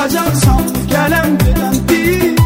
çıxacaqsan gələn gedən bir.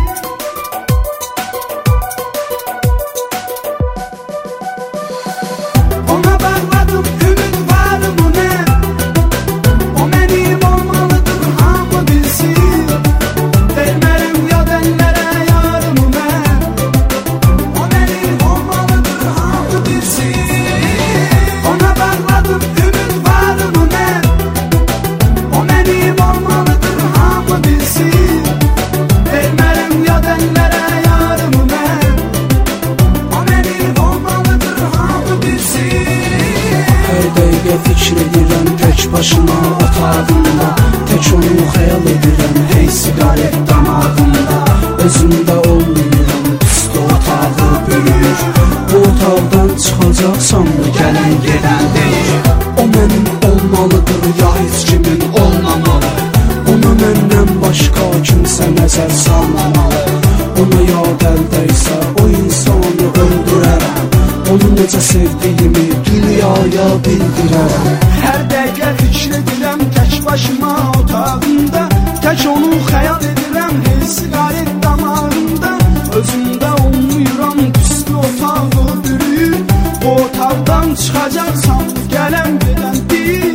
Ona bağladım ümid varımı nə, o mənim olmalıdır hamı bilsin. Vermərəm yad əllərə yarımı mən, o mənim olmalıdır hamı bilsin. Ona bağladım ümid varımı nə, o mənim olmalıdır hamı bilsin. Vermərəm yad əllərə yarımı mən, o mənim olmalıdır hamı bilsin. Hər dəqiqə fikir edirəm tək başıma otağımda, tək onu xəyal edirəm hey siqaret damağımda. Özümdə olmuyorum, püstü otağı bürür. Bu otaqdan çıxacaqsam mı gələn gedən deyir. O mənim olmalıdır ya heç kimin olmamalı. Ona məndən başqa kimsə nəzər salmamalı. Ona yad əldəysə o insanı öldürərəm. Onu necə sevdiyimi dünyaya bildirərəm. Hər dəqiqə fikir edirəm tək başıma otağımda, tək onu xəyal edirəm hey siqaret damağımda. Özümdə olmuyorum, püstü otağı bürür. O otaqdan çıxacaqsam gələn gedən bir.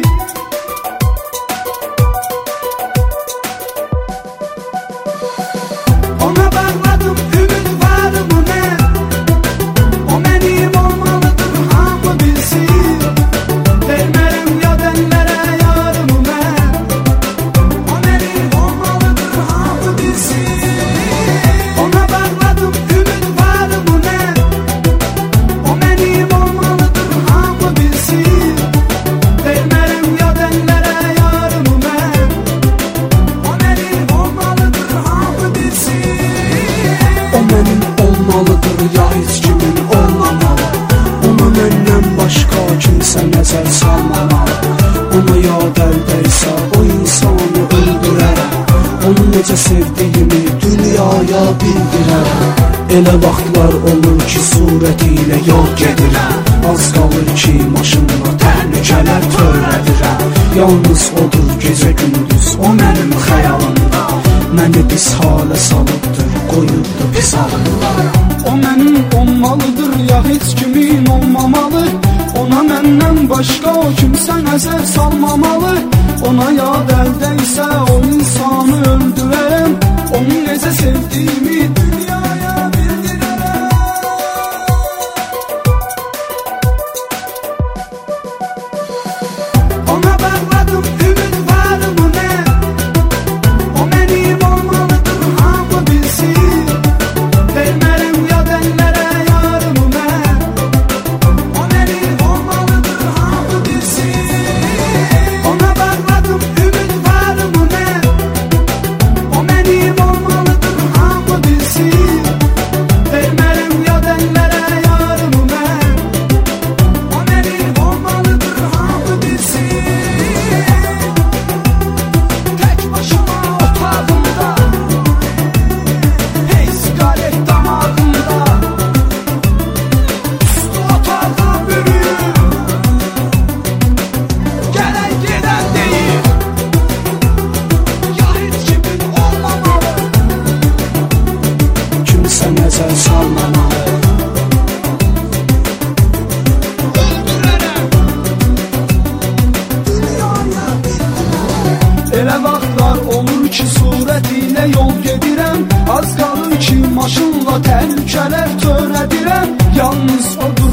Ona bağladım ümid varımı nə, o mənim olmalıdır hamı bilsin. Vermərəm yad əllərə yarımı mən, o mənim olmalıdır hamı bilsin. Ona bağladım ümid varımı nə, o mənim olmalıdır hamı bilsin. Vermərəm yad əllərə yarımı mən, o mənim olmalıdır hamı bilsin. O mənim olmalıdır ya heç kimin olmamalı. Ona məndən başqa kimsə nəzər salmamalı. Ona yad əldəysə o insanı öldürərəm. Onu necə sevdiyimi dünyaya bildirərəm. Elə vaxtlar olur ki surəti ilə yol gedirəm. Az qalır ki maşınla təhlükələr törədirəm. Yalnız odur gecə gündüz o mənim xəyalımda. Məni pis halə salıbdır, qoyubdur pis halımda. O mənim olmalıdır ya heç kimin olmamalı. Ona məndən başqa o kimsə nəzər salmamalı. Ona yad əldəysə o insanı öldürərəm. Onu necə sevdiyimi dünyaya bildirərəm. Ona bağladım ümid varımı nə, o mənim olmalıdır hamı bilsin. Vermərəm yad əllərə yarımı mən, o mənim olmalıdır hamı bilsin. Ona bağladım ümid varımı nə, o mənim olmalıdır hamı bilsin. Vermərəm yad əllərə yarımı mən, o mənim olmalıdır hamı bilsin. Tək başıma otağımda, hey siqaret damağımda. Püstü otağı bürür, gələn gedən deyir. Ya heç kimin olmamalı. Kimsə nəzər salmamalı. Öldürərəm, dünyaya bildirərəm. Elə vaxtlar olur ki surət ilə yol gedirəm. Az qalır ki maşınla təhlükələr törədirəm. Yalnız odur